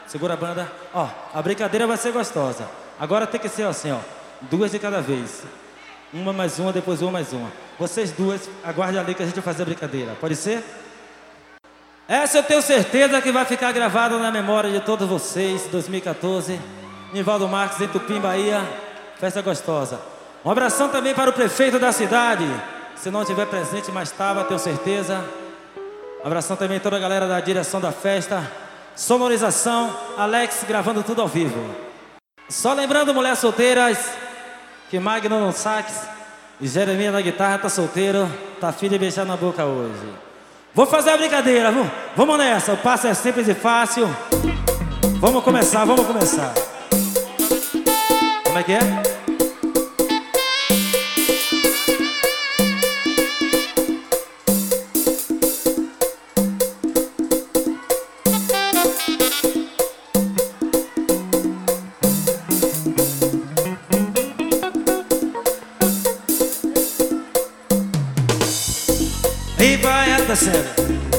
Segura a banda. Ó, a brincadeira vai ser gostosa. Agora tem que ser assim, ó. 2 de cada vez. Uma mais uma, depois uma mais uma. Vocês duas, aguardem ali que a gente vai fazer a brincadeira. Pode ser? Essa eu tenho certeza que vai ficar gravada na memória de todos vocês. 2014, Nivaldo Marques, em Tupim, Bahia. Festa gostosa. Um abração também para o prefeito da cidade. Se não estiver presente, mas estava, tenho certeza. Um abração também a toda a galera da direção da festa. Sonorização, Alex gravando tudo ao vivo. Só lembrando, mulheres solteiras, que Magno no sax e Jeremias na guitarra tá solteiro, tá afim de beijar na boca hoje. Vou fazer a brincadeira, vamos nessa. O passo é simples e fácil. Vamos começar, vamos começar. Como é que é? E vai descendo.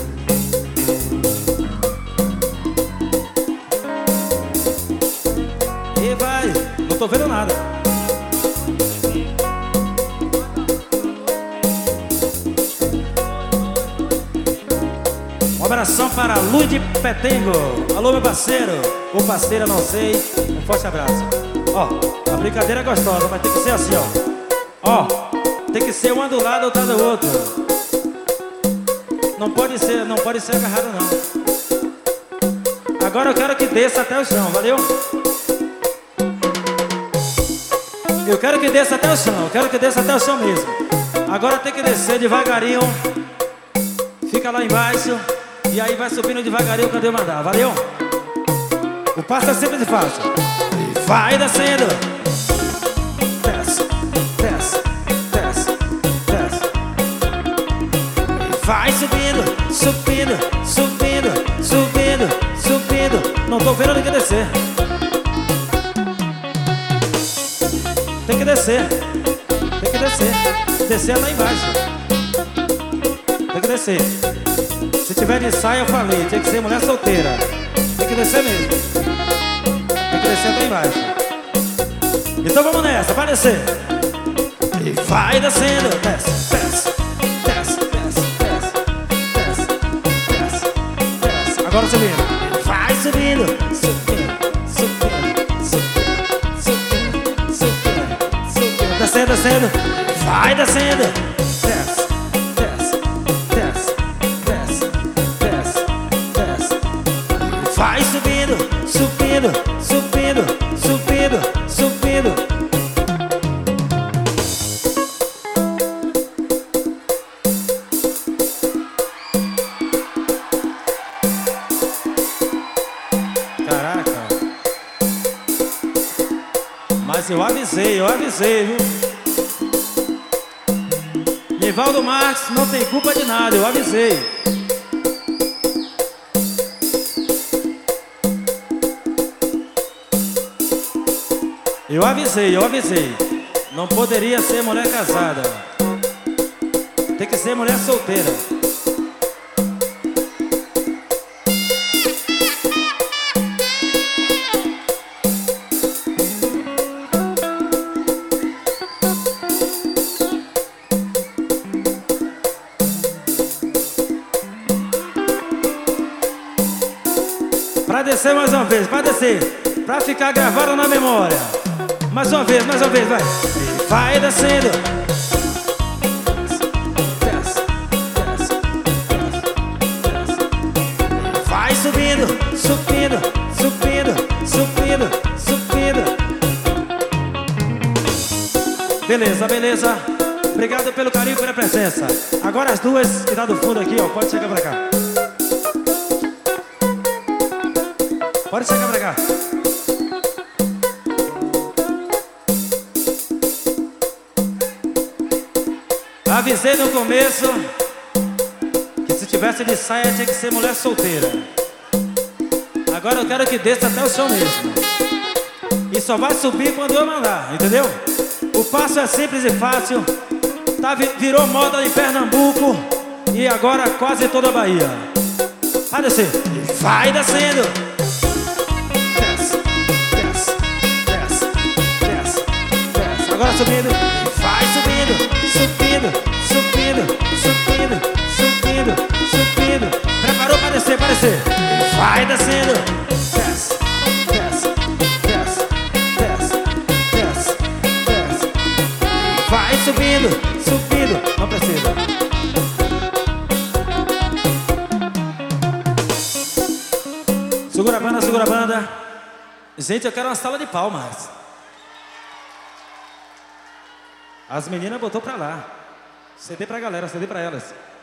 E vai, não tô vendo nada. Um abração para Luiz Petengo. Alô, meu parceiro. Ou parceira, não sei. Um forte abraço. Ó, a brincadeira é gostosa, mas tem que ser assim, ó. Ó, tem que ser um do lado, outro do outro. Não pode ser agarrado não. Agora eu quero que desça até o chão, valeu? Eu quero que desça até o chão, eu quero que desça até o chão mesmo. Agora tem que descer devagarinho. Fica lá embaixo. E aí vai subindo devagarinho quando eu mandar, valeu? O passo é simples e fácil. E vai descendo. Desce, desce, desce, desce. E vai subindo, subindo, subindo, subindo, subindo. Não tô vendo ninguém descer. Tem que descer. Tem que descer. Descer lá embaixo. Tem que descer. Se tiver de saia, eu falei, tem que ser mulher solteira. Tem que descer mesmo. Tem que descer até embaixo. Então vamos nessa, vai descer. E vai descendo. Desce, desce, desce, desce, desce, desce, desce, desce. Agora subindo. E vai subindo. Subindo, subindo, subindo, subindo, subindo, subindo. Descendo, descendo. Vai descendo. Desce. Vai subindo, subindo, subindo, subindo, subindo. Caraca. Mas eu avisei, viu? Nivaldo Marques não tem culpa de nada, eu avisei. Eu avisei. Não poderia ser mulher casada. Tem que ser mulher solteira. Pra descer mais uma vez, pra descer. Pra ficar gravado na memória. Mais uma vez, vai. Vai descendo. Desce, desce, desce, desce. Vai subindo, subindo, subindo, subindo, subindo. Beleza, beleza. Obrigado pelo carinho e pela presença. Agora as duas que tá do fundo aqui, ó. Pode chegar pra cá. Pode chegar pra cá. Avisei no começo que se tivesse de saia tinha que ser mulher solteira. Agora eu quero que desça até o chão mesmo. E só vai subir quando eu mandar, entendeu? O passo é simples e fácil. Virou moda em Pernambuco e agora quase toda a Bahia. Vai descer. Vai descendo. subindo, vai subindo, subindo, subindo, subindo, subindo, subindo. Preparou para descer, para descer. Vai descendo. Desce, desce, desce, desce, desce, desce. Vai subindo, subindo. Não precisa. Segura a banda, segura a banda. Gente, eu quero uma sala de palmas. As meninas botou pra lá. CD pra galera, CD pra elas.